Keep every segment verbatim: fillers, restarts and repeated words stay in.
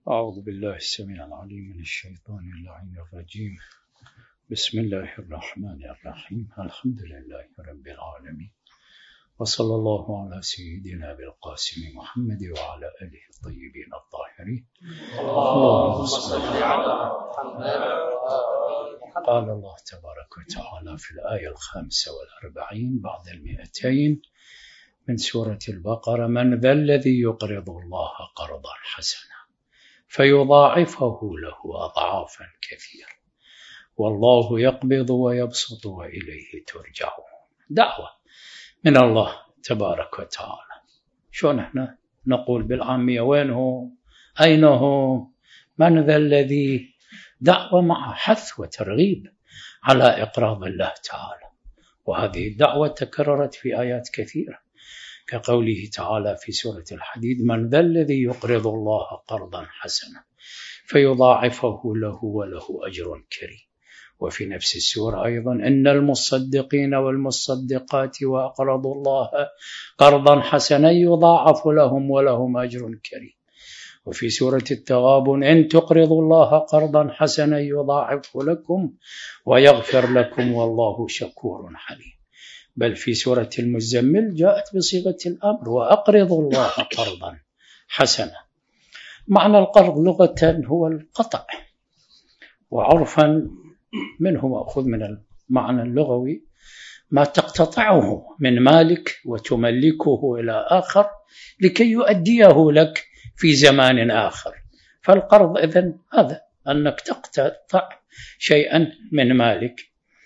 أعوذ بالله السميع العليم من الشيطان اللعين الرجيم. بسم الله الرحمن الرحيم. الحمد لله رب العالمين، وصلى الله على سيدنا بالقاسم محمد وعلى آله الطيبين الطاهرين. اللهم صل على محمد. قال الله تبارك وتعالى في الآية الخامسة والأربعين بعد المئتين من سورة البقرة: من ذا الذي يقرض الله قرضا حسنا فيضاعفه له أضعافا كثيرة والله يقبض ويبسط وإليه ترجعون. دعوة من الله تبارك وتعالى. شلون احنا نقول بالعامية وين هو؟ أين هو؟ من ذا الذي؟ دعوة مع حث وترغيب على إقراض الله تعالى، وهذه الدعوة تكررت في آيات كثيرة كقوله تعالى في سورة الحديد: من ذا الذي يقرض الله قرضا حسنا فيضاعفه له وله أجر كريم. وفي نفس السورة أيضا: إن المصدقين والمصدقات وأقرضوا الله قرضا حسنا يضاعف لهم ولهم أجر كريم. وفي سورة التغابن: إن تقرضوا الله قرضا حسنا يضاعفه لكم ويغفر لكم والله شكور حليم. بل في سورة المزمل جاءت بصيغة الأمر: وأقرضوا الله قرضا حسنا. معنى القرض لغة هو القطع، وعرفا منه مأخذ من المعنى اللغوي ما تقتطعه من مالك وتملكه إلى آخر لكي يؤديه لك في زمان آخر. فالقرض إذن هذا، أنك تقتطع شيئا من مالك.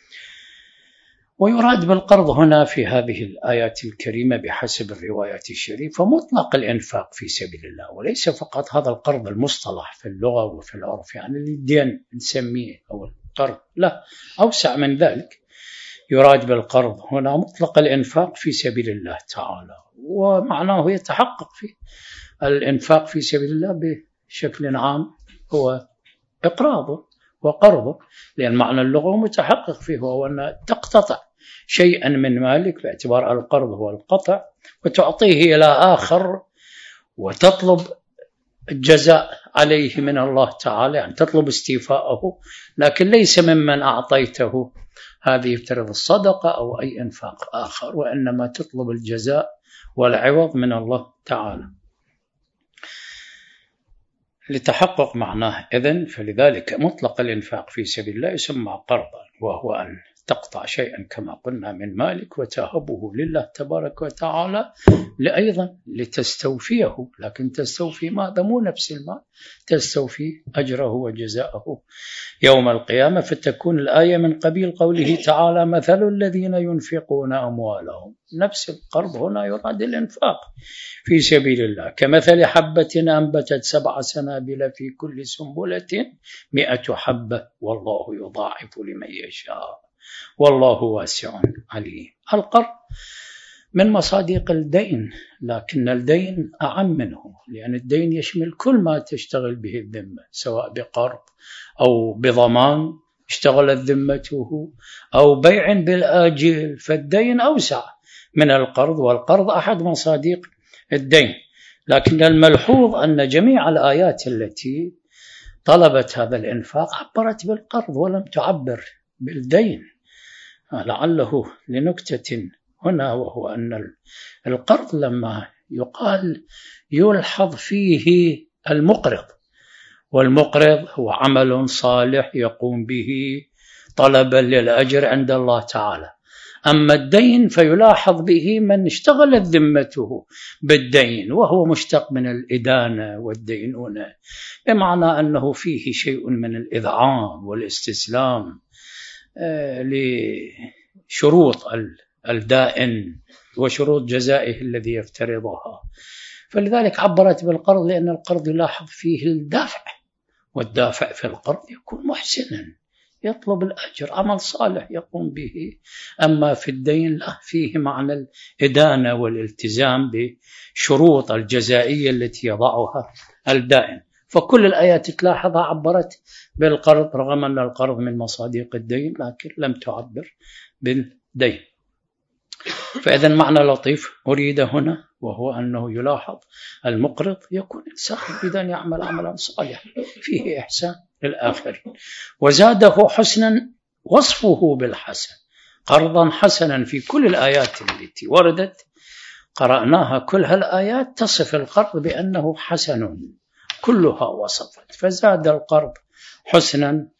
ويراد بالقرض هنا في هذه الآيات الكريمة بحسب الروايات الشريفة مطلق الإنفاق في سبيل الله، وليس فقط هذا القرض المصطلح في اللغة وفي العرف، يعني الدين نسميه أو القرض، لا، أوسع من ذلك. يراد بالقرض هنا مطلق الإنفاق في سبيل الله تعالى، ومعناه يتحقق في الإنفاق في سبيل الله بشكل عام هو إقراضه وقرضه، لأن معنى اللغة متحقق فيه هو أن تقتطع شيئا من مالك باعتبار القرض هو القطع وتعطيه إلى آخر وتطلب الجزاء عليه من الله تعالى، يعني تطلب استيفاءه، لكن ليس ممن أعطيته هذه افترض الصدقة أو أي إنفاق آخر، وإنما تطلب الجزاء والعوض من الله تعالى لتحقق معناه. إذن فلذلك مطلق الإنفاق في سبيل الله يسمى قرضا، وهو أن تقطع شيئا كما قلنا من مالك وتهبه لله تبارك وتعالى لأيضا لتستوفيه، لكن تستوفي ماذا؟ مو نفس المال، تستوفي أجره وجزاءه يوم القيامة. فتكون الآية من قبيل قوله تعالى: مثل الذين ينفقون أموالهم. نفس القرض هنا يراد الإنفاق في سبيل الله. كمثل حبة أنبتت سبع سنابل في كل سنبلة مئة حبة والله يضاعف لمن يشاء والله واسع عليم. القرض من مصادق الدين، لكن الدين أعم منه، لأن الدين يشمل كل ما تشتغل به الذمة، سواء بقرض أو بضمان اشتغلت ذمته أو بيع بالآجل، فالدين أوسع من القرض، والقرض أحد مصادق الدين. لكن الملحوظ أن جميع الآيات التي طلبت هذا الإنفاق عبرت بالقرض ولم تعبر بالدين، لعله لنكتة هنا، وهو أن القرض لما يقال يلحظ فيه المقرض، والمقرض هو عمل صالح يقوم به طلبا للأجر عند الله تعالى. أما الدين فيلاحظ به من اشتغلت ذمته بالدين، وهو مشتق من الإدانة والدينونة، بمعنى أنه فيه شيء من الإذعان والاستسلام لشروط الدائن وشروط جزائه الذي يفترضها. فلذلك عبرت بالقرض، لأن القرض يلاحظ فيه الدافع، والدافع في القرض يكون محسنا يطلب الأجر، عمل صالح يقوم به. أما في الدين لا، فيه معنى الإدانة والالتزام بشروط الجزائية التي يضعها الدائن. فكل الآيات تلاحظها عبرت بالقرض، رغم أن القرض من مصادق الدين، لكن لم تعبر بالدين. فإذا معنى لطيف أريد هنا، وهو أنه يلاحظ المقرض يكون إنسان يريد أن يعمل عملا صالحا فيه إحسان للآخرين. وزاده حسنا وصفه بالحسن، قرضا حسنا في كل الآيات التي وردت قرأناها، كل هالآيات تصف القرض بأنه حسن، كلها وصفت، فزاد القرض حسنا.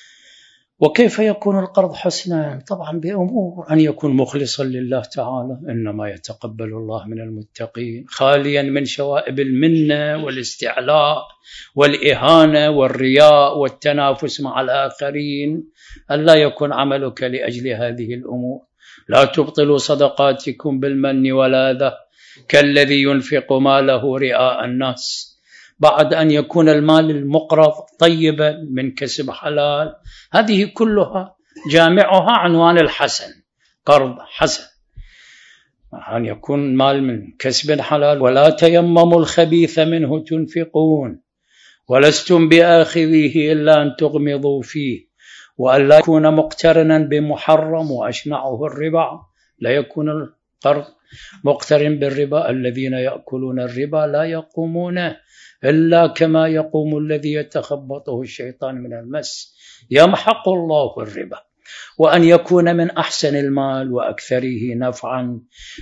وكيف يكون القرض حسنا؟ طبعا بأمور: أن يكون مخلصا لله تعالى، إنما يتقبل الله من المتقين، خاليا من شوائب المنة والاستعلاء والإهانة والرياء والتنافس مع الآخرين، أن لا يكون عملك لأجل هذه الأمور. لا تبطلوا صدقاتكم بالمن والأذى كالذي ينفق ماله رئاء الناس. بعد أن يكون المال المقرض طيبا من كسب حلال، هذه كلها جامعها عنوان الحسن، قرض حسن. أن يكون مال من كسب حلال. ولا تيمموا الخبيث منه تنفقون ولستم بآخذيه إلا أن تغمضوا فيه، وأن لا يكون مقترنا بمحرم وأشنعه الربا. لا يكون القرض مقترن بالربا. الذين يأكلون الربا لا يقومون إلا كما يقوم الذي يتخبطه الشيطان من المس، يمحق الله الربا. وأن يكون من أحسن المال وأكثره نفعا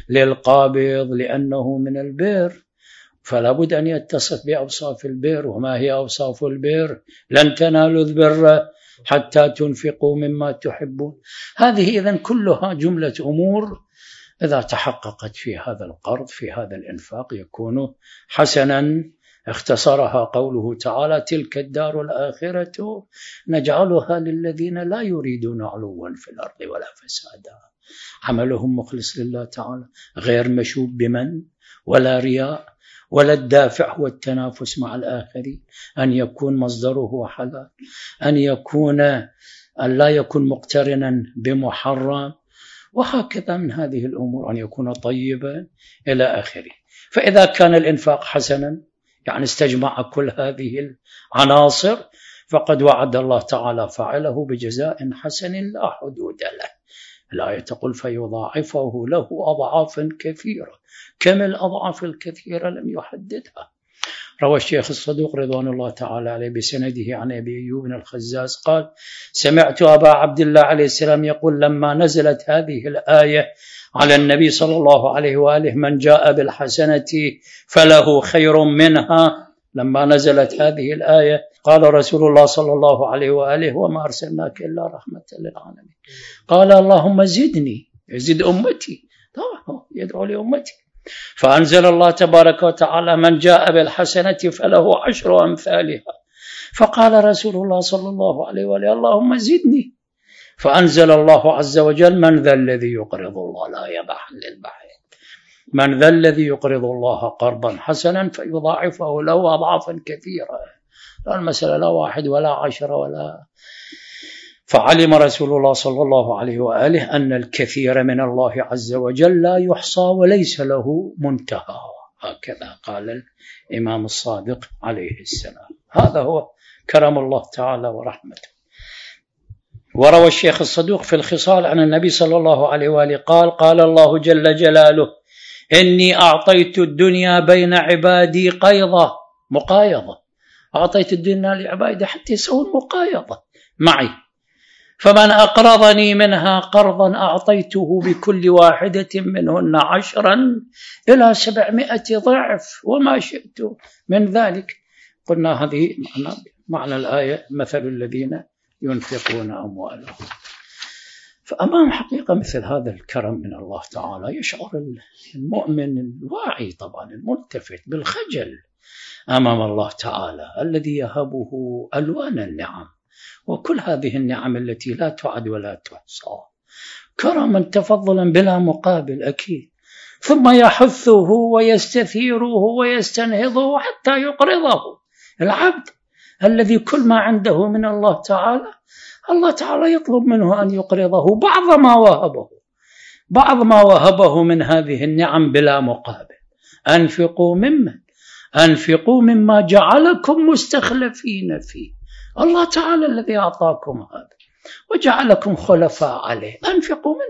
للقابض لأنه من البر، فلا بد أن يتصف بأوصاف البر. وما هي أوصاف البر؟ لن تنالوا البر حتى تنفقوا مما تحبون. هذه إذن كلها جملة أمور إذا تحققت في هذا القرض، في هذا الإنفاق، يكون حسنا. اختصرها قوله تعالى: تلك الدار الآخرة نجعلها للذين لا يريدون علوا في الأرض ولا فسادا. عملهم مخلص لله تعالى، غير مشوب بمن ولا رياء ولا الدافع هو التنافس مع الآخرين. أن يكون مصدره حلال، أن يكون أن لا يكون مقترنا بمحرم، وهكذا من هذه الأمور، أن يكون طيبا إلى آخره. فإذا كان الإنفاق حسنا، يعني استجمع كل هذه العناصر، فقد وعد الله تعالى فاعله بجزاء حسن لا حدود له. الآية تقول: فيضاعفه له أضعافا كثيرة. كم الأضعاف الكثيرة لم يحددها. روى الشيخ الصدوق رضوان الله تعالى عليه بسنده عن أبي أيوب الخزاز قال: سمعت أبا عبد الله عليه السلام يقول: لما نزلت هذه الآية على النبي صلى الله عليه وآله: من جاء بالحسنة فله خير منها، لما نزلت هذه الآية قال رسول الله صلى الله عليه وآله: وما أرسلناك إلا رحمة للعالمين. قال: اللهم زدني، زد أمتي، طبعا يدعو لأمتي. فأنزل الله تبارك وتعالى: من جاء بالحسنة فله عشر أمثالها. فقال رسول الله صلى الله عليه وآله: اللهم زدني. فأنزل الله عز وجل: من ذا الذي يقرض الله لا يبح للبحر، من ذا الذي يقرض الله قرضا حسنا فيضاعفه له أضعافا كثيرة. لا المسألة لا واحد ولا عشرة ولا. فعلم رسول الله صلى الله عليه وآله أن الكثير من الله عز وجل لا يحصى وليس له منتهى. هكذا قال الإمام الصادق عليه السلام. هذا هو كرم الله تعالى ورحمته. وروى الشيخ الصدوق في الخصال عن النبي صلى الله عليه وآله قال: قال الله جل جلاله: إني أعطيت الدنيا بين عبادي قيضة، مقايضة، أعطيت الدنيا لعبادي حتى يسوون مقايضة معي، فمن أقرضني منها قرضا أعطيته بكل واحدة منهن عشرا إلى سبعمائة ضعف وما شئت من ذلك. قلنا هذه معنى, معنى الآية: مثل الذين ينفقون أموالهم. فأمام حقيقة مثل هذا الكرم من الله تعالى يشعر المؤمن الواعي طبعا الملتفت بالخجل أمام الله تعالى الذي يهبه ألوان النعم، وكل هذه النعم التي لا تعد ولا تحصى، كرما تفضلا بلا مقابل أكيد، ثم يحثه ويستثيره ويستنهضه حتى يقرضه. العبد الذي كل ما عنده من الله تعالى، الله تعالى يطلب منه أن يقرضه بعض ما وهبه، بعض ما وهبه من هذه النعم بلا مقابل. أنفقوا مما أنفقوا مما جعلكم مستخلفين فيه. الله تعالى الذي أعطاكم هذا وجعلكم خلفاء عليه، أنفقوا منها.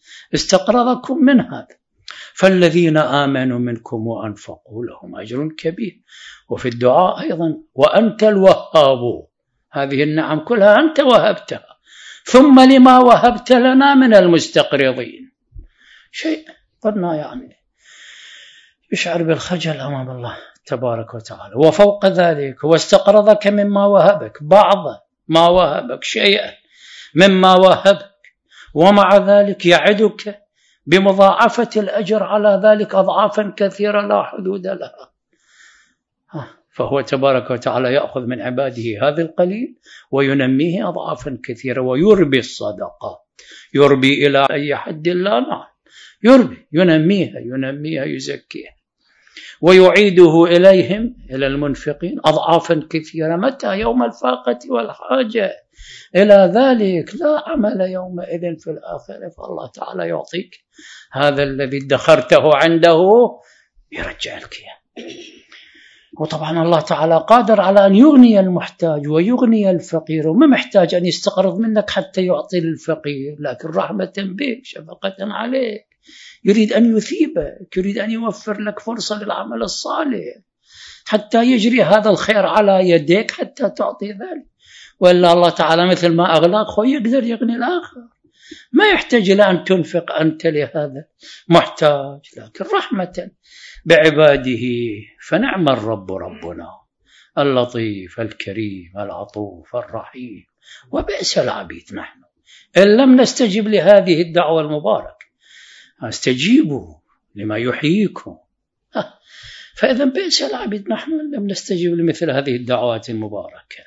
استقرضكم من هذا. فالذين آمنوا منكم وأنفقوا لهم أجر كبير. وفي الدعاء أيضا وأنت الوهاب، هذه النعم كلها أنت وهبتها، ثم لما وهبت لنا من المستقرضين. شيء قلنا يعني يشعر بالخجل أمام الله تبارك وتعالى. وفوق ذلك هو استقرضك مما وهبك، بعض ما وهبك، شيئا مما وهبك، ومع ذلك يعدك بمضاعفة الأجر على ذلك أضعافا كثيرة لا حدود لها. فهو تبارك وتعالى يأخذ من عباده هذا القليل وينميه أضعافا كثيرة، ويربي الصدقة، يربي إلى أي حد لا نعلم، يربي، ينميها ينميها يزكيها، ويعيده إليهم إلى المنفقين أضعافا كثيرة. متى؟ يوم الفاقة والحاجة إلى ذلك، لا عمل يومئذ في الآخرة. فالله تعالى يعطيك هذا الذي ادخرته عنده يرجع لك. وطبعا الله تعالى قادر على أن يغني المحتاج ويغني الفقير، وما محتاج أن يستقرض منك حتى يعطي للفقير، لكن رحمة بك، شفقة عليك، يريد أن يثيبك، يريد أن يوفر لك فرصة للعمل الصالح حتى يجري هذا الخير على يديك حتى تعطي ذلك. وإلا الله تعالى مثل ما أغلاق هو يقدر يغني الآخر، ما يحتاج إلى أن تنفق أنت لهذا محتاج، لكن رحمة بعباده. فنعم الرب ربنا اللطيف الكريم العطوف الرحيم، وبئس العبيد نحن إن لم نستجب لهذه الدعوة المباركة. استجيبوا لما يحييكم. فإذا بئس العبيد نحن إن لم نستجب لمثل هذه الدعوات المباركة.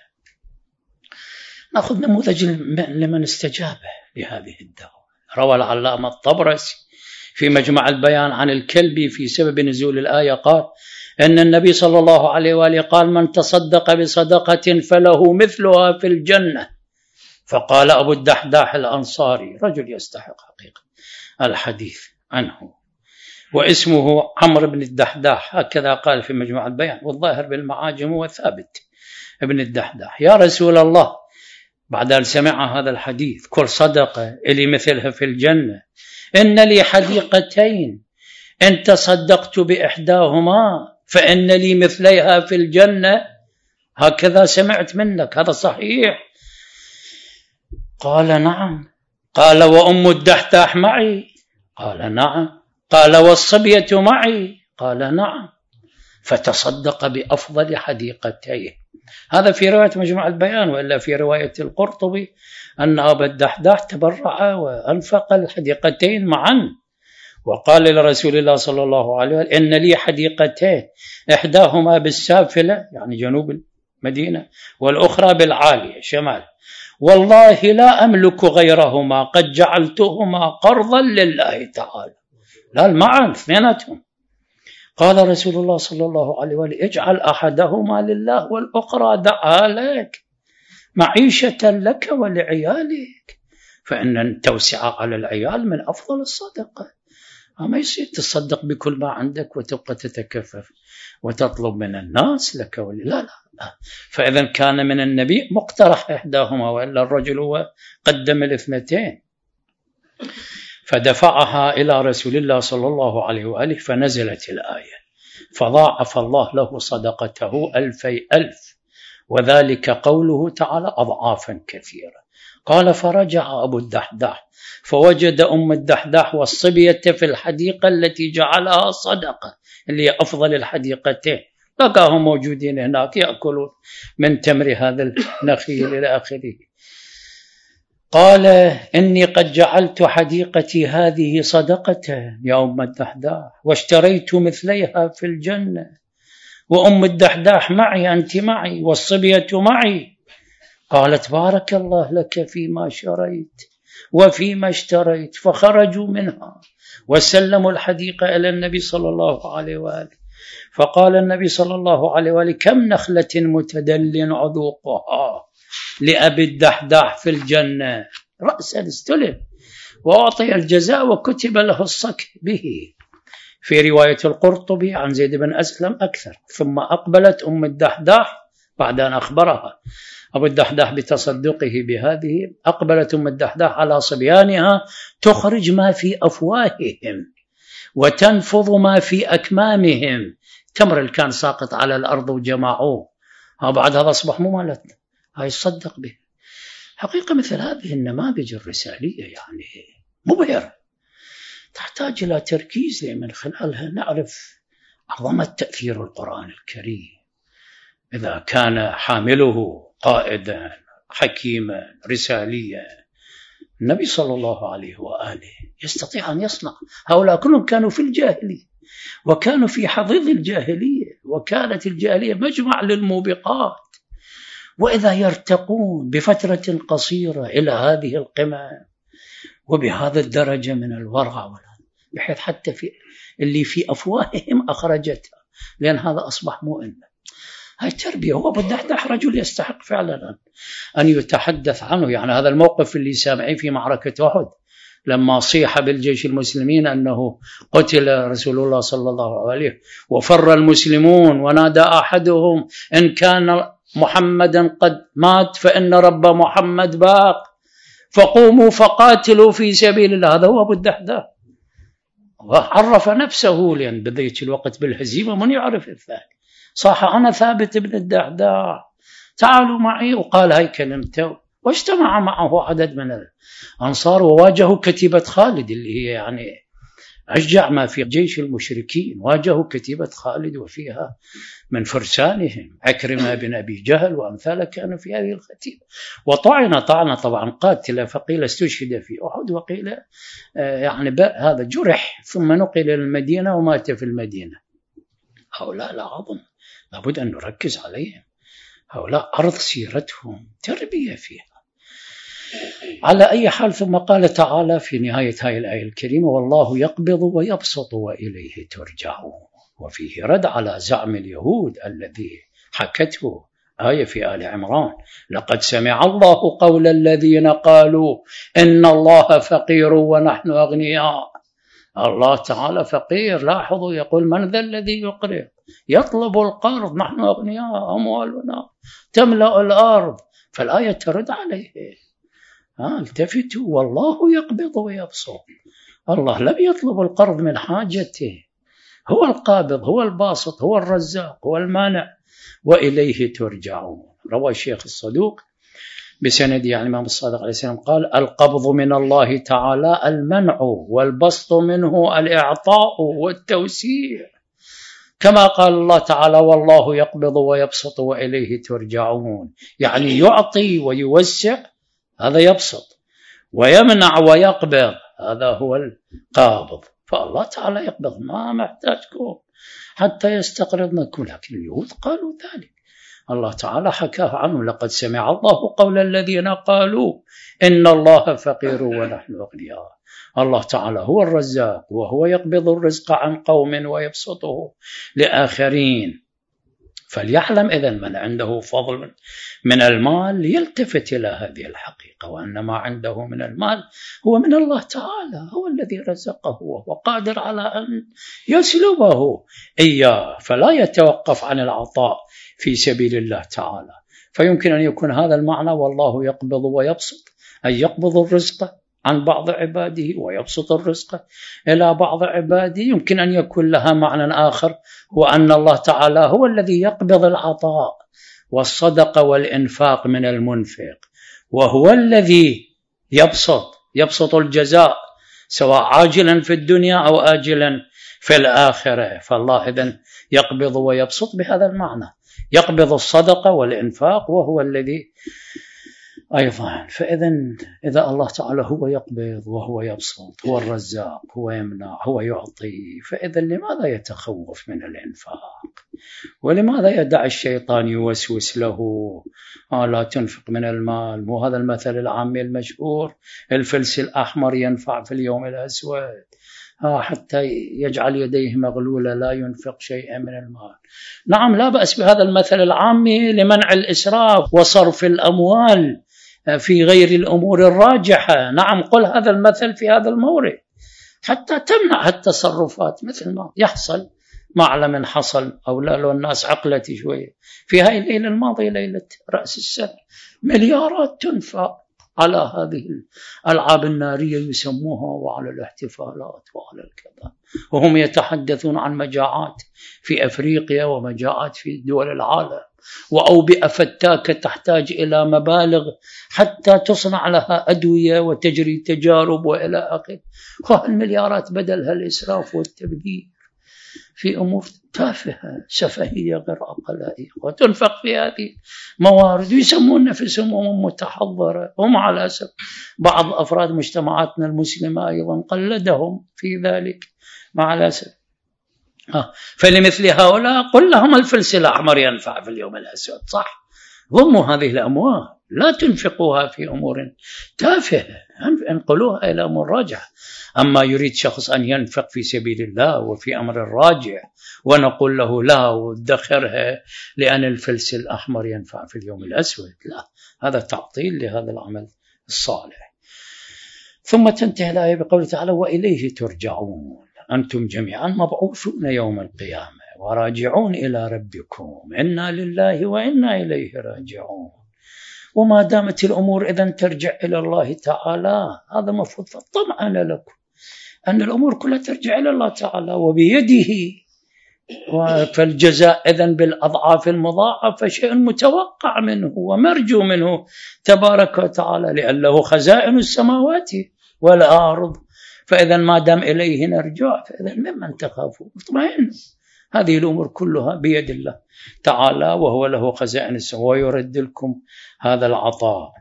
نأخذ نموذج لمن استجاب لهذه الدعوة. روى العلامة الطبرسي في مجمع البيان عن الكلبي في سبب نزول الآية قال أن النبي صلى الله عليه وآله قال: من تصدق بصدقة فله مثلها في الجنة. فقال أبو الدحداح الأنصاري، رجل يستحق حقيقة الحديث عنه، واسمه عمرو بن الدحداح، هكذا قال في مجمع البيان، والظاهر بالمعاجم وثابت ابن الدحداح: يا رسول الله، بعد أن سمع هذا الحديث، كل صدقة إلي مثلها في الجنة، إن لي حديقتين إن تصدقت بإحداهما فإن لي مثليها في الجنة، هكذا سمعت منك، هذا صحيح؟ قال نعم. قال وأم الدحداح معي؟ قال نعم. قال والصبية معي؟ قال نعم. فتصدق بأفضل حديقتيه. هذا في رواية مجمع البيان، وإلا في رواية القرطبي أن أبا الدحداح تبرع وأنفق الحديقتين معا، وقال لرسول الله صلى الله عليه وسلم: إن لي حديقتين، إحداهما بالسافلة يعني جنوب المدينة، والأخرى بالعالية شمال، والله لا أملك غيرهما، قد جعلتهما قرضا لله تعالى. لا معا اثنيناتهم. قال رسول الله صلى الله عليه وسلم: اجعل أحدهما لله والأخرى دعها لك، معيشة لك ولعيالك، فإن التوسع على العيال من أفضل الصدقة. ما يصير تصدق بكل ما عندك وتبقى تتكفف وتطلب من الناس لك ولي. لا لا لا. فإذا كان من النبي مقترح إحداهما، وإلا الرجل هو قدم الاثنتين. فدفعها إلى رسول الله صلى الله عليه وآله، فنزلت الآية: فضاعف الله له صدقته ألفي ألف، وذلك قوله تعالى أضعافا كثيرة. قال: فرجع أبو الدحداح فوجد أم الدحداح والصبية في الحديقة التي جعلها صدقة، اللي هي أفضل الحديقتين، لقاهم موجودين هناك يأكلون من تمر هذا النخيل إلى آخره. قال: إني قد جعلت حديقتي هذه صدقة يا أم الدحداح، واشتريت مثليها في الجنة، وأم الدحداح معي، أنت معي، والصبية معي. قالت: بارك الله لك فيما شريت وفيما اشتريت. فخرجوا منها وسلموا الحديقة إلى النبي صلى الله عليه وآله. فقال النبي صلى الله عليه وآله: كم نخلة متدل عذوقها لأبي الدحداح في الجنة، رأسا استلم وأعطي الجزاء وكتب له الصك به. في رواية القرطبي عن زيد بن أسلم أكثر. ثم أقبلت أم الدحداح بعد أن أخبرها أبو الدحداح بتصدقه بهذه أقبلت أم الدحداح على صبيانها تخرج ما في أفواههم وتنفض ما في أكمامهم. التمر اللي كان ساقط على الأرض وجمعوه، بعد هذا أصبح مو مالتنا، هاي يصدق به. حقيقة مثل هذه النماذج الرسالية يعني مبهرة، تحتاج إلى تركيز من خلالها نعرف عظمة تأثير القرآن الكريم. إذا كان حامله قائدا حكيما رساليا النبي صلى الله عليه وآله يستطيع أن يصنع. هؤلاء كلهم كانوا في الجاهلية وكانوا في حضيض الجاهلية، وكانت الجاهلية مجمع للموبقات، وإذا يرتقون بفترة قصيرة إلى هذه القمة وبهذا الدرجة من الورع، بحيث حتى في اللي في أفواههم أخرجتها، لأن هذا أصبح مؤمن. هاي تربية. هو أبو الدحداح رجل يستحق فعلا أن يتحدث عنه. يعني هذا الموقف اللي سامعين في معركة أحد لما صيح بالجيش المسلمين أنه قتل رسول الله صلى الله عليه وسلم وفر المسلمون، ونادى أحدهم إن كان محمدا قد مات فإن رب محمد باق فقوموا فقاتلوا في سبيل الله. هذا هو أبو الدحداح، وعرف نفسه، لأن بذيك الوقت بالهزيمة من يعرف الثاني. صاح أنا ثابت بن الدحداح تعالوا معي، وقال هاي كلمته، واجتمع معه عدد من الأنصار وواجهوا كتيبة خالد اللي هي يعني أشجع ما في جيش المشركين. واجهوا كتيبة خالد وفيها من فرسانهم عكرمة بن أبي جهل وأمثاله كانوا في هذه الكتيبة، وطعن طعنة طبعا قاتلة، فقيل استشهد في أحد وقيل يعني هذا جرح ثم نقل إلى المدينة ومات في المدينة. هؤلاء لا عظم، لابد أن نركز عليهم. هؤلاء أرض سيرتهم تربية فيها. على أي حال، ثم قال تعالى في نهاية هذه الآية الكريمة والله يقبض ويبسط وإليه ترجعون، وفيه رد على زعم اليهود الذي حكته آية في آل عمران لقد سمع الله قول الذين قالوا إن الله فقير ونحن أغنياء. الله تعالى فقير، لاحظوا يقول من ذا الذي يقرض يطلب القرض، نحن أغنياء أموالنا تملأ الأرض. فالآية ترد عليه. ها التفتوا والله يقبض ويبسط. الله لم يطلب القرض من حاجته، هو القابض هو الباسط هو الرزاق هو المانع، وإليه ترجعون. روى الشيخ الصدوق بسند يعني الإمام الصادق عليه السلام قال القبض من الله تعالى المنع، والبسط منه الإعطاء والتوسيع، كما قال الله تعالى والله يقبض ويبسط وإليه ترجعون. يعني يعطي ويوسع هذا يبسط، ويمنع ويقبض هذا هو القابض. فالله تعالى يقبض، ما محتاجكم حتى يستقرضنكم، لكن اليهود قالوا ذلك. الله تعالى حكاه عنه لقد سمع الله قول الذين قالوا إن الله فقير ونحن أغنياء. الله تعالى هو الرزاق، وهو يقبض الرزق عن قوم ويبسطه لآخرين. فليعلم إذن من عنده فضل من المال يلتفت إلى هذه الحقيقة، وأن ما عنده من المال هو من الله تعالى، هو الذي رزقه وهو قادر على أن يسلبه إياه، فلا يتوقف عن العطاء في سبيل الله تعالى. فيمكن أن يكون هذا المعنى والله يقبض ويبسط، أي يقبض الرزق عن بعض عباده ويبسط الرزق إلى بعض عباده. يمكن أن يكون لها معنى آخر، وأن الله تعالى هو الذي يقبض العطاء والصدقة والإنفاق من المنفق، وهو الذي يبسط يبسط الجزاء سواء عاجلا في الدنيا أو آجلا في الآخرة. فالله إذن يقبض ويبسط بهذا المعنى، يقبض الصدقة والإنفاق وهو الذي أيضا. فإذن إذا الله تعالى هو يقبض وهو يبسط، هو الرزاق، هو يمنع، هو يعطي، فإذن لماذا يتخوف من الإنفاق؟ ولماذا يدع الشيطان يوسوس له آه لا تنفق من المال؟ مو هذا المثل العامي المشهور الفلس الأحمر ينفع في اليوم الأسود، آه حتى يجعل يديه مغلولة لا ينفق شيئا من المال. نعم لا بأس بهذا المثل العامي لمنع الإسراف وصرف الأموال في غير الأمور الراجحة. نعم قل هذا المثل في هذا المورد حتى تمنع التصرفات مثل ما يحصل ما على من حصل أو لا، لو الناس عقلت شوية في هاي الليلة الماضية ليلة رأس السنة مليارات تنفق على هذه الألعاب النارية يسموها، وعلى الاحتفالات وعلى الكذا، وهم يتحدثون عن مجاعات في أفريقيا ومجاعات في دول العالم، وأوبئة فتاكة تحتاج إلى مبالغ حتى تصنع لها أدوية وتجري تجارب وإلى آخره. وهالمليارات بدلها الإسراف والتبذير في أمور تافهة سفهية غير عقلائية، وتنفق في هذه موارد ويسمون نفسهم أمم متحضرة. هم على أسف بعض أفراد مجتمعاتنا المسلمة أيضا قلدهم في ذلك مع الأسف. آه. فلمثل هؤلاء قل لهم الفلس الأحمر ينفع في اليوم الأسود، صح؟ ضموا هذه الأموال، لا تنفقوها في أمور تافهة، انقلوها إلى أمور راجعة. أما يريد شخص أن ينفق في سبيل الله وفي أمر راجع ونقول له لا وادخرها لأن الفلس الأحمر ينفع في اليوم الأسود، لا، هذا تعطيل لهذا العمل الصالح. ثم تنتهي الآية بقوله تعالى وإليه ترجعون أنتم جميعا مبعوثون يوم القيامة وراجعون إلى ربكم إنا لله وإنا إليه راجعون. وما دامت الأمور إذن ترجع إلى الله تعالى، هذا مفروض طمعا لكم أن الأمور كلها ترجع إلى الله تعالى وبيده، فالجزاء إذن بالأضعاف المضاعفة شيء متوقع منه ومرجو منه تبارك وتعالى، لأنه خزائن السماوات والأرض. فإذا ما دام إليه نرجع فإذا ممن تخافوا اطمئنوا، هذه الأمور كلها بيد الله تعالى وهو له خزائن السماوات ويرد لكم هذا العطاء.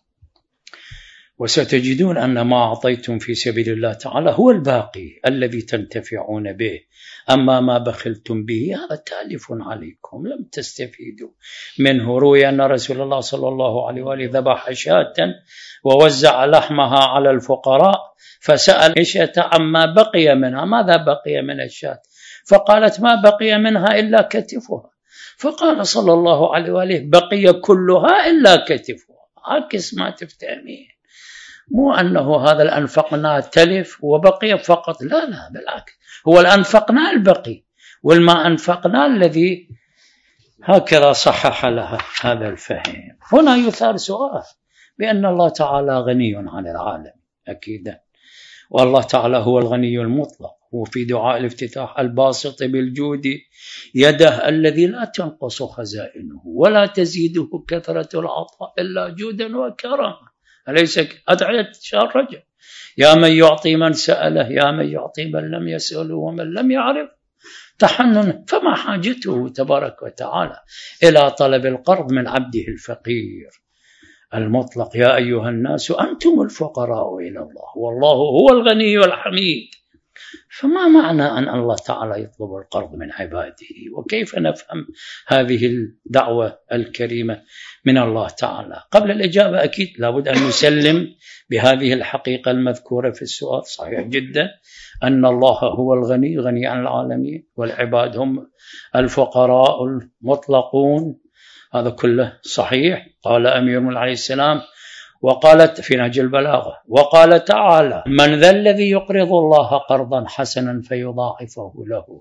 وستجدون أن ما أعطيتم في سبيل الله تعالى هو الباقي الذي تنتفعون به، أما ما بخلتم به هذا تالف عليكم لم تستفيدوا منه. روي أن رسول الله صلى الله عليه وآله ذبح شاة ووزع لحمها على الفقراء، فسأل الشاة عما بقي منها، ماذا بقي من الشاة؟ فقالت ما بقي منها إلا كتفها. فقال صلى الله عليه وآله بقي كلها إلا كتفها. عكس ما تفتهمين، مو أنه هذا الأنفقنا تلف وبقي فقط، لا لا بالعكس، هو الأنفقنا البقي والما أنفقنا الذي هكذا صحح لها هذا الفهم. هنا يثار سؤال بأن الله تعالى غني عن العالم أكيدا، والله تعالى هو الغني المطلق. وفي دعاء الافتتاح الباسط بالجود يده الذي لا تنقص خزائنه ولا تزيده كثرة العطاء إلا جودا وكرما. أليس أدعية شهر رجب؟ يا من يعطي من سأله، يا من يعطي من لم يسأله ومن لم يعرف تحنن. فما حاجته تبارك وتعالى إلى طلب القرض من عبده الفقير المطلق؟ يا أيها الناس أنتم الفقراء إلى الله والله هو الغني الحميد. فما معنى أن الله تعالى يطلب القرض من عباده؟ وكيف نفهم هذه الدعوة الكريمة من الله تعالى؟ قبل الإجابة أكيد لابد أن نسلم بهذه الحقيقة المذكورة في السؤال، صحيح جدا أن الله هو الغني غني عن العالمين والعباد هم الفقراء المطلقون، هذا كله صحيح. قال أمير عليه السلام وقالت في نهج البلاغة وقال تعالى من ذا الذي يقرض الله قرضا حسنا فيضاعفه له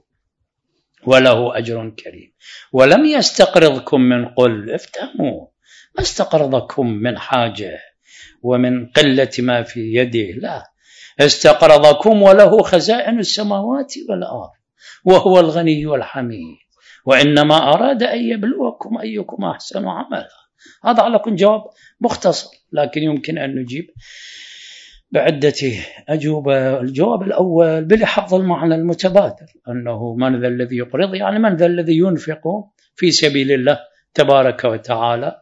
وله أجر كريم. ولم يستقرضكم من قل، افتهموا، ما استقرضكم من حاجة ومن قلة ما في يده، لا، استقرضكم وله خزائن السماوات والأرض وهو الغني الحميد، وإنما أراد أن يبلوكم أيكم أحسن عملا. هذا على كل جواب مختصر، لكن يمكن أن نجيب بعدة أجوبة. الجواب الأول بلحظ المعنى المتبادر أنه من ذا الذي يقرض، يعني من ذا الذي ينفق في سبيل الله تبارك وتعالى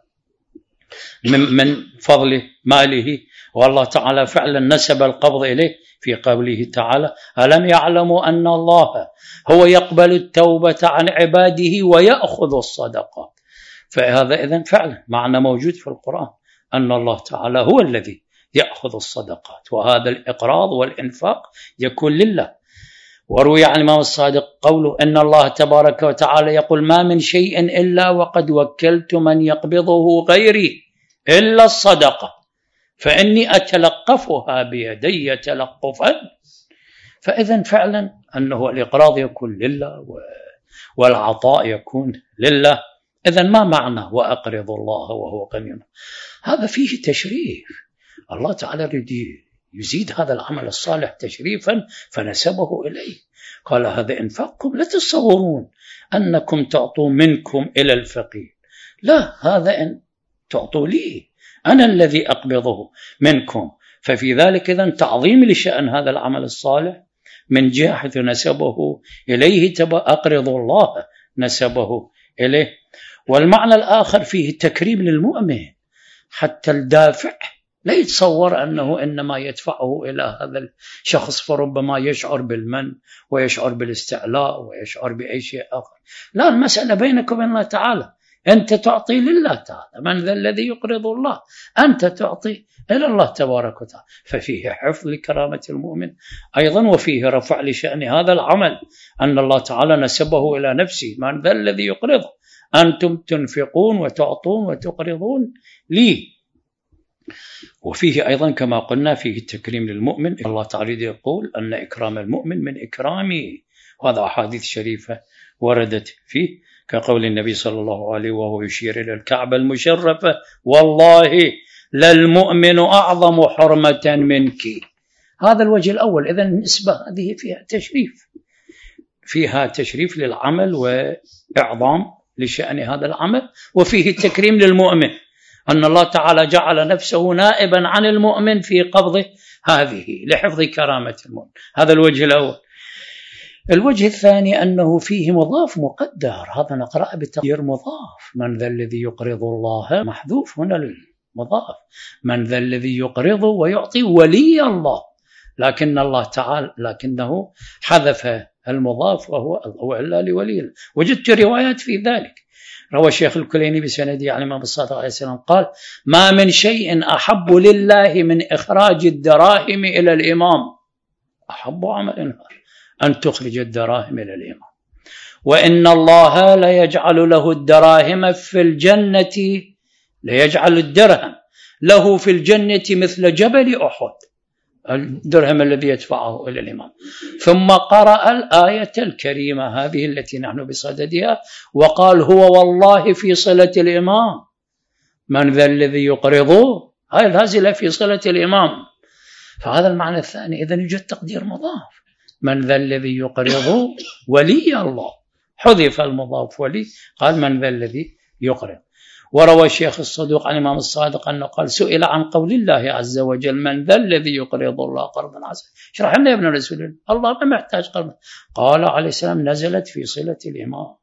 من فضل ماله. والله تعالى فعلا نسب القبض إليه في قوله تعالى ألم يعلموا أن الله هو يقبل التوبة عن عباده ويأخذ الصدقات. فهذا إذن فعلا معنى موجود في القرآن أن الله تعالى هو الذي يأخذ الصدقات، وهذا الإقراض والإنفاق يكون لله. وروي عن الإمام الصادق قوله إن الله تبارك وتعالى يقول ما من شيء إلا وقد وكلت من يقبضه غيري إلا الصدقة فإني أتلقفها بيدي تلقفا. فإذن فعلا أنه الإقراض يكون لله والعطاء يكون لله. إذن ما معنى وأقرض الله وهو غني؟ هذا فيه تشريف. الله تعالى يريد يزيد هذا العمل الصالح تشريفا فنسبه إليه، قال هذا إنفاقكم، لا تتصورون أنكم تعطوا منكم إلى الفقير، لا، هذا إن تعطوا لي، أنا الذي أقبضه منكم. ففي ذلك إذن تعظيم لشأن هذا العمل الصالح من جهة حيث نسبه إليه، تبا أقرض الله نسبه إليه. والمعنى الآخر فيه تكريم للمؤمن، حتى الدافع لا يتصور أنه إنما يدفعه إلى هذا الشخص فربما يشعر بالمن ويشعر بالاستعلاء ويشعر بأي شيء آخر. لا، المسألة بينك وبين الله تعالى، أنت تعطي لله تعالى، من ذا الذي يقرض الله؟ أنت تعطي إلى الله تبارك وتعالى. ففيه حفظ لكرامة المؤمن أيضا، وفيه رفع لشأن هذا العمل، أن الله تعالى نسبه إلى نفسه، من ذا الذي يقرض؟ أنتم تنفقون وتعطون وتقرضون لي. وفيه أيضا كما قلنا فيه التكريم للمؤمن، الله تعالى يقول أن إكرام المؤمن من إكرامه، وهذا أحاديث شريفة وردت فيه، كقول النبي صلى الله عليه وهو يشير إلى الكعبة المشرفة: والله للمؤمن أعظم حرمة منك. هذا الوجه الأول. إذن النسبة هذه فيها تشريف، فيها تشريف للعمل وإعظام لشأن هذا العمل، وفيه التكريم للمؤمن، أن الله تعالى جعل نفسه نائبا عن المؤمن في قبضه هذه لحفظ كرامة المؤمن. هذا الوجه الأول. الوجه الثاني أنه فيه مضاف مقدر، هذا نقرأ بتقدير مضاف، من ذا الذي يقرض الله، محذوف هنا المضاف، من ذا الذي يقرض ويعطي ولي الله، لكن الله تعالى لكنه حذف المضاف وهو هو إلا لولي. وجدت روايات في ذلك، روى الشيخ الكليني بسنده عن الإمام الصادق عليه السلام قال: ما من شيء أحب لله من إخراج الدراهم إلى الإمام، أحب عمل أن تخرج الدراهم إلى الإمام، وإن الله لا يجعل له الدراهم في الجنة، ليجعل الدرهم له في الجنة مثل جبل أحد، الدرهم الذي يدفعه إلى الإمام. ثم قرأ الآية الكريمة هذه التي نحن بصددها، وقال: هو والله في صلة الإمام، من ذا الذي يقرضه، هاي الهازلة في صلة الإمام. فهذا المعنى الثاني. إذن يوجد تقدير مضاف، من ذا الذي يقرضه ولي الله، حذف المضاف ولي، قال من ذا الذي يقرض. وروى الشيخ الصدوق عن الإمام الصادق أنه قال: سئل عن قول الله عز وجل: من ذا الذي يقرض الله قرضا حسنا. اشرح لنا يا ابن رسول الله، الله ما محتاج قرض. قال عليه السلام: نزلت في صلة الإمام.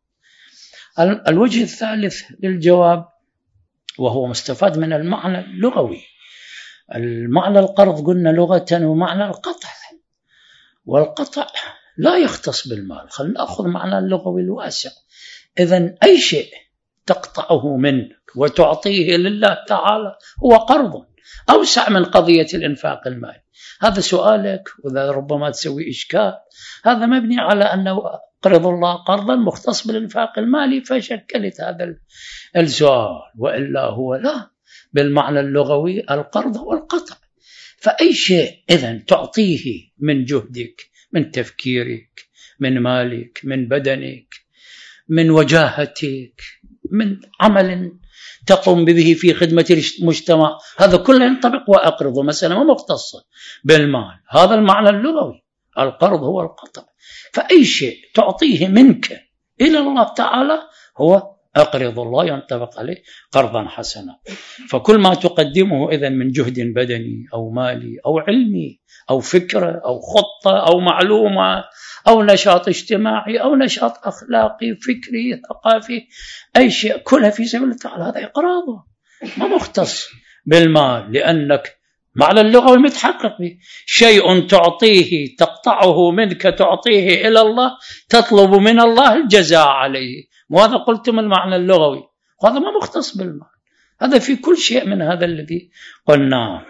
الوجه الثالث للجواب، وهو مستفاد من المعنى اللغوي. المعنى القرض قلنا لغة، ومعنى القطع، والقطع لا يختص بالمال. خلينا نأخذ معنى اللغوي الواسع. إذن أي شيء تقطعه منك وتعطيه لله تعالى هو قرض، أوسع من قضية الإنفاق المالي. هذا سؤالك، وإذا ربما تسوي إشكال، هذا مبني على أنه قرض الله قرضا مختص بالإنفاق المالي، فشكلت هذا السؤال، وإلا هو لا، بالمعنى اللغوي القرض هو القطع. فأي شيء إذن تعطيه من جهدك، من تفكيرك، من مالك، من بدنك، من وجاهتك، من عمل تقوم به في خدمة المجتمع، هذا كله ينطبق وأقرضه، مثلا ما مختصة بالمال. هذا المعنى اللغوي، القرض هو القطع. فأي شيء تعطيه منك إلى الله تعالى هو أقرض الله، ينطبق عليه قرضا حسنا. فكل ما تقدمه إذن من جهد بدني أو مالي أو علمي أو فكرة أو خطة أو معلومة أو نشاط اجتماعي أو نشاط أخلاقي فكري ثقافي، أي شيء كلها في سبيل الله تعالى، هذا إقراضه، ما مختص بالمال، لأنك معنى اللغة المتحقق به شيء تعطيه، تقطعه منك تعطيه إلى الله، تطلب من الله الجزاء عليه. وهذا قلتم المعنى اللغوي، وهذا ما مختص بالمال، هذا في كل شيء من هذا الذي قلناه.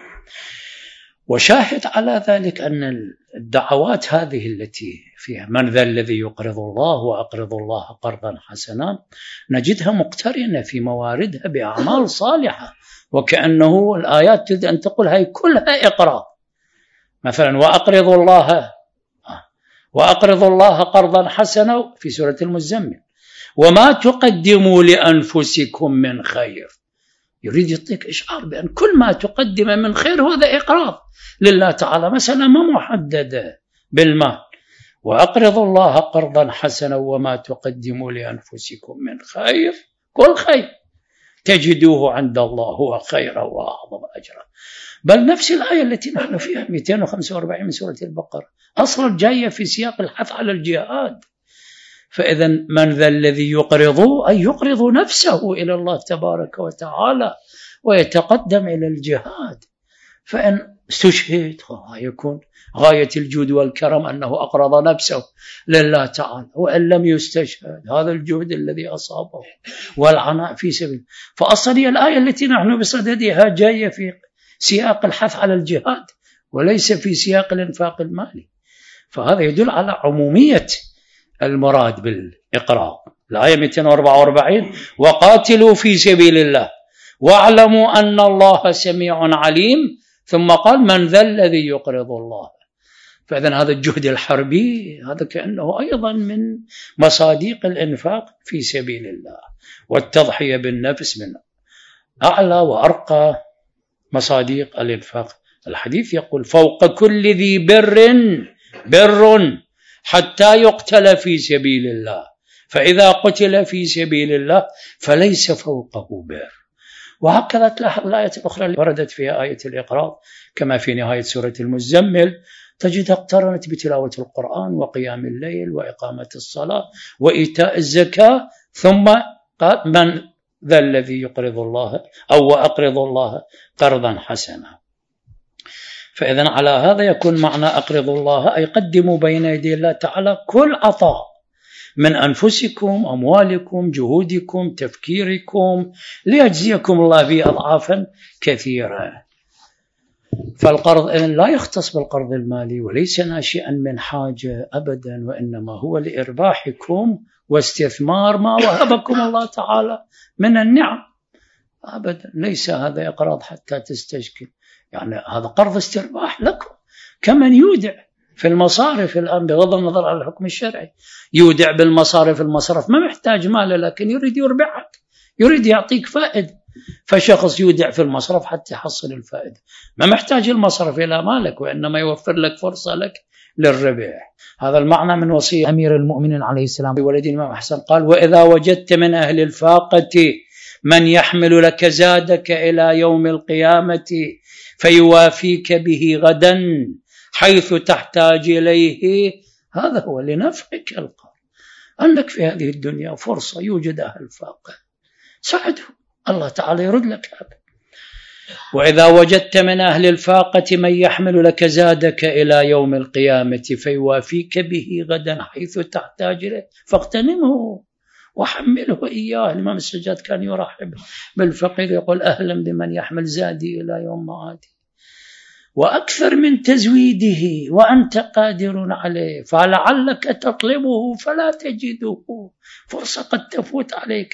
وشاهد على ذلك أن الدعوات هذه التي فيها من ذا الذي يقرض الله وأقرض الله قرضا حسنا، نجدها مقترنة في مواردها بأعمال صالحة، وكأنه الآيات تريد أن تقول هاي كلها إقراض. مثلا وأقرض الله وأقرضوا الله قرضا حسنا في سورة المزمل، وما تقدموا لأنفسكم من خير. يريد يعطيك إشعار بأن كل ما تقدم من خير هذا إقراض لله تعالى، مسألة ما محددة بالمال. وأقرضوا الله قرضا حسنا وما تقدموا لأنفسكم من خير، كل خير تجدوه عند الله هو خيرا وأعظم أجرا. بل نفس الآية التي نحن فيها مئتين وخمسة وأربعين من سورة البقرة أصلا جاية في سياق الحث على الجهاد. فإذا من ذا الذي يقرض أي يقرض نفسه إلى الله تبارك وتعالى ويتقدم إلى الجهاد. فإن استشهد يكون غاية الجود والكرم أنه أقرض نفسه لله تعالى، وإن لم يستشهد هذا الجهد الذي أصابه والعناء في سبيل. فأصل هي الآية التي نحن بصددها جاية في سياق الحث على الجهاد وليس في سياق الإنفاق المالي. فهذا يدل على عمومية المراد بالإقراض. الآية مئتين وأربعة وأربعين وقاتلوا في سبيل الله واعلموا أن الله سميع عليم، ثم قال من ذا الذي يقرض الله. فإذن هذا الجهد الحربي هذا كأنه أيضا من مصاديق الإنفاق في سبيل الله، والتضحية بالنفس من أعلى وأرقى مصاديق الإنفاق. الحديث يقول فوق كل ذي بر بر حتى يقتل في سبيل الله، فإذا قتل في سبيل الله فليس فوقه بر. وهكذا تلاحظ الآية الأخرى اللي وردت فيها آية الإقراض كما في نهاية سورة المزمل، تجد اقترنت بتلاوة القرآن وقيام الليل وإقامة الصلاة وإيتاء الزكاة، ثم قال من ذا الذي يقرض الله أو وأقرض الله قرضا حسنا. فإذن على هذا يكون معنى أقرض الله أي قدموا بين يدي الله تعالى كل عطاء من أنفسكم، أموالكم، جهودكم، تفكيركم، ليجزيكم الله به أضعافا كثيرة. فالقرض لا يختص بالقرض المالي وليس ناشئا من حاجة أبدا، وإنما هو لإرباحكم واستثمار ما وهبكم الله تعالى من النعم أبدا. ليس هذا إقراض حتى تستشكل، يعني هذا قرض استرباح لكم، كمن يودع في المصارف الآن بغض النظر عن الحكم الشرعي، يودع بالمصارف، المصرف ما محتاج مال لكن يريد يربحك، يريد يعطيك فائدة. فشخص يودع في المصرف حتى يحصل الفائدة، ما محتاج المصرف إلى مالك، وإنما يوفر لك فرصة لك للربح. هذا المعنى من وصية أمير المؤمنين عليه السلام بولد الإمام حسن، قال وإذا وجدت من أهل الفاقة من يحمل لك زادك إلى يوم القيامة فيوافيك به غدا حيث تحتاج إليه، هذا هو لنفعك القرض. أنك في هذه الدنيا فرصة يوجد أهل فاقة، ساعده الله تعالى يرد لك هذا. وإذا وجدت من أهل الفاقة من يحمل لك زادك إلى يوم القيامة فيوافيك به غدا حيث تحتاج إليه فاغتنمه وحمله إياه. الإمام السجاد كان يرحب بالفقير يقول أهلا بمن يحمل زادي إلى يوم معادي، وأكثر من تزويده وأنت قادر عليه، فلعلك تطلبه فلا تجده، فرصة قد تفوت عليك.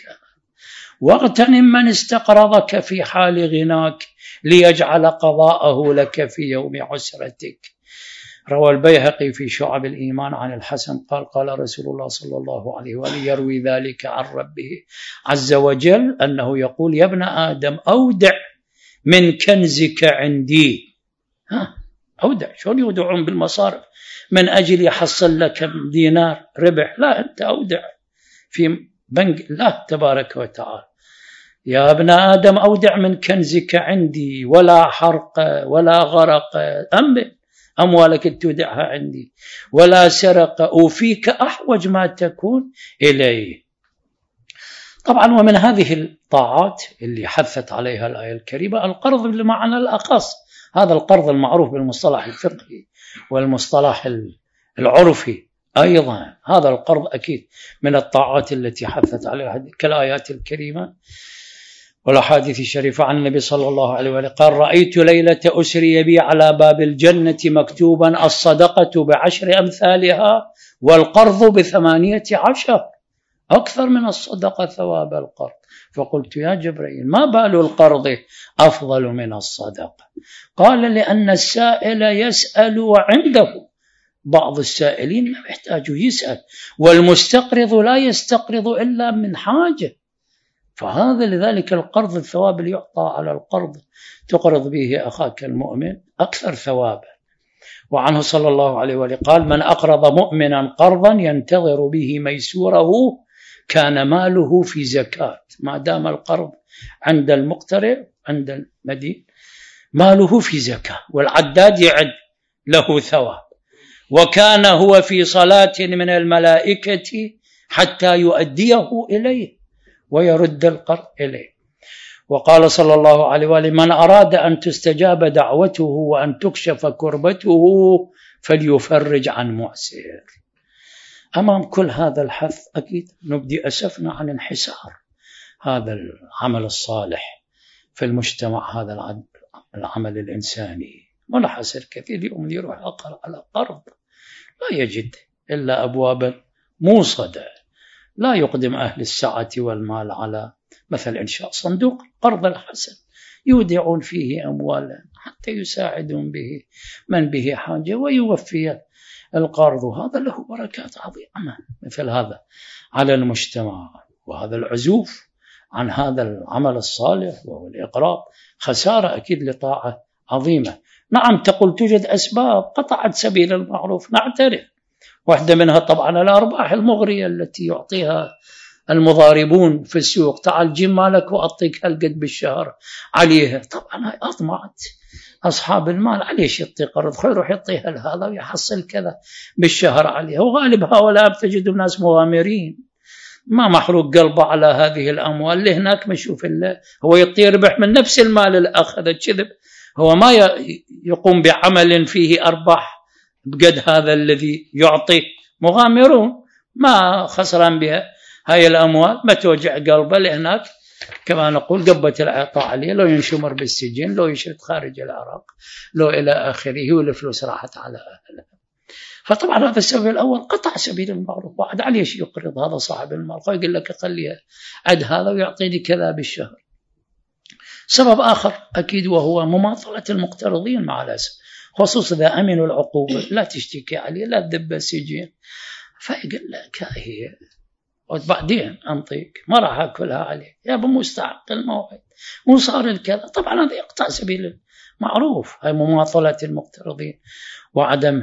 واغتنم من استقرضك في حال غناك ليجعل قضاءه لك في يوم عسرتك. روى البيهقي في شعب الإيمان عن الحسن قال قال رسول الله صلى الله عليه وآله يروي ذلك عن ربه عز وجل أنه يقول يا ابن آدم أودع من كنزك عندي. ها أودع، شلون يودعون بالمصارف من أجل يحصل لك دينار ربح؟ لا، أنت أودع في بنك الله تبارك وتعالى. يا ابن آدم أودع من كنزك عندي ولا حرق ولا غرق، أمن أموالك تودعها عندي، ولا سرق، أوفيك أحوج ما تكون إليه. طبعا ومن هذه الطاعات اللي حثت عليها الآية الكريمة القرض بالمعنى الأخص، هذا القرض المعروف بالمصطلح الفقهي والمصطلح العرفي أيضا، هذا القرض أكيد من الطاعات التي حثت عليها كالآيات الكريمة والأحاديث الشريفة عن النبي صلى الله عليه وسلم قال رأيت ليلة أسري بي على باب الجنة مكتوبا الصدقة بعشر أمثالها والقرض بثمانية عشر، أكثر من الصدقة ثواب القرض. فقلت يا جبريل ما بال القرض أفضل من الصدقة؟ قال لأن السائل يسأل وعنده بعض السائلين ما يحتاج يسأل، والمستقرض لا يستقرض إلا من حاجة، فهذا لذلك القرض الثواب اللي يعطى على القرض تقرض به أخاك المؤمن أكثر ثوابا. وعنه صلى الله عليه وآله قال: من أقرض مؤمنا قرضا ينتظر به ميسوره كان ماله في زكاة. ما دام القرض عند المقترض عند المدين ماله في زكاة، والعداد يعد له ثواب، وكان هو في صلاة من الملائكة حتى يؤديه إليه ويرد القرض إليه. وقال صلى الله عليه وآله: من أراد أن تستجاب دعوته وأن تكشف كربته فليفرج عن معسر. أمام كل هذا الحث أكيد نبدي أسفنا عن انحسار هذا العمل الصالح في المجتمع، هذا العمل الإنساني. ملاحظ كثير اليوم يروح على قرض لا يجد إلا أبوابا موصدة، لا يقدم أهل السعة والمال على مثل إنشاء صندوق قرض الحسن يودعون فيه أموالا حتى يساعدون به من به حاجة ويوفي القرض. هذا له بركات عظيمة مثل هذا على المجتمع. وهذا العزوف عن هذا العمل الصالح وهو الإقراض خسارة أكيد لطاعة عظيمة. نعم تقول توجد أسباب قطعت سبيل المعروف، نعترف، واحدة منها طبعا الأرباح المغرية التي يعطيها المضاربون في السوق، تعال جيب مالك وأعطيك هالقد بالشهر عليها. طبعا هاي أطمعت أصحاب المال، عليش يعطي قرض، خير يروح يعطيها لهذا ويحصل كذا بالشهر عليها. وغالب هؤلاء تجد الناس مغامرين ما محروق قلبه على هذه الأموال، اللي هناك ما يشوف إلا هو يعطي ربح من نفس المال اللي أخذ كذب، هو ما يقوم بعمل فيه أرباح بقد هذا الذي يعطي. مغامرون ما خسران بها هاي الأموال، ما توجع قلبه، لهناك كما نقول قبة العطاء عليه، لو ينشمر بالسجن، لو يشرد خارج العراق، لو إلى آخره، والفلوس راحت على أهله. فطبعا هذا السبب الأول قطع سبيل المعروف. واحد عليه يقرض هذا صاحب المال، يقول لك خليها عد هذا ويعطيني كذا بالشهر. سبب آخر أكيد وهو مماطلة المقترضين مع الأسف، خصوصا إذا أمنوا العقوبة، لا تشتكي عليه، لا تدب السجين، فيقول لك هي وبعدين أنطيك، ما راح أكلها عليه يا أبو مستحق الموعد مو صار الكذا. طبعا هذا يقطع سبيل المعروف، هاي مماطلة المقترضين وعدم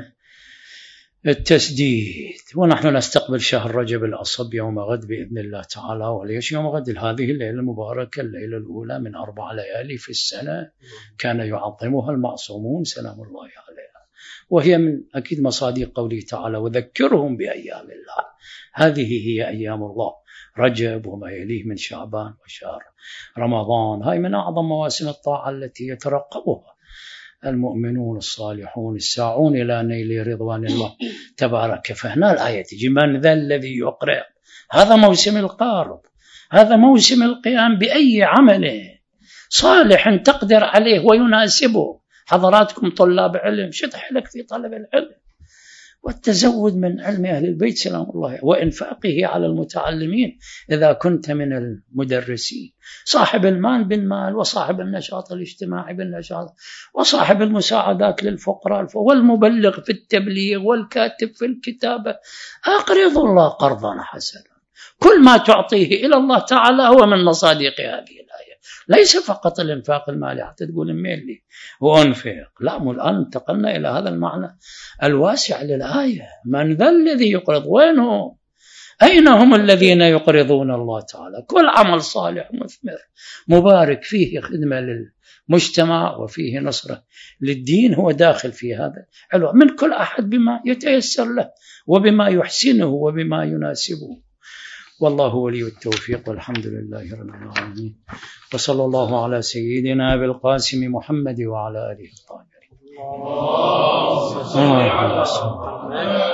التسديد. ونحن نستقبل شهر رجب الأصب يوم غد بإذن الله تعالى. وليش يوم غد؟ هذه الليلة المباركة، الليلة الأولى من أربع ليالي في السنة كان يعظمها المعصومون سلام الله عليها، وهي من أكيد مصادق قوله تعالى: وذكرهم بأيام الله. هذه هي أيام الله، رجب وما يليه من شعبان وشهر رمضان. هاي من أعظم مواسم الطاعة التي يترقبها المؤمنون الصالحون الساعون إلى نيل رضوان الله تبارك. فهنا الآية تجي: من ذا الذي يقرض. هذا موسم القرض، هذا موسم القيام بأي عمل صالح تقدر عليه ويناسبه. حضراتكم طلاب علم، شد حيلك في طلب العلم والتزود من علم أهل البيت سلام الله، وإنفاقه على المتعلمين إذا كنت من المدرسين. صاحب المال بالمال، وصاحب النشاط الاجتماعي بالنشاط، وصاحب المساعدات للفقراء، والمبلغ في التبليغ، والكاتب في الكتابة. أقرض الله قرضا حسنا. كل ما تعطيه إلى الله تعالى هو من مصادق هذه الآية، ليس فقط الانفاق المالي حتى تقول المالي وأنفق، لا، مو الآن انتقلنا إلى هذا المعنى الواسع للآية. من ذا الذي يقرض؟ وين هو؟ أين هم الذين يقرضون الله تعالى؟ كل عمل صالح مثمر مبارك فيه خدمة للمجتمع وفيه نصرة للدين هو داخل في هذا العلو، من كل أحد بما يتيسر له وبما يحسنه وبما يناسبه. والله ولي التوفيق، والحمد لله رب العالمين، وصلى الله على سيدنا بالقاسم محمد وعلى آله الطاهرين.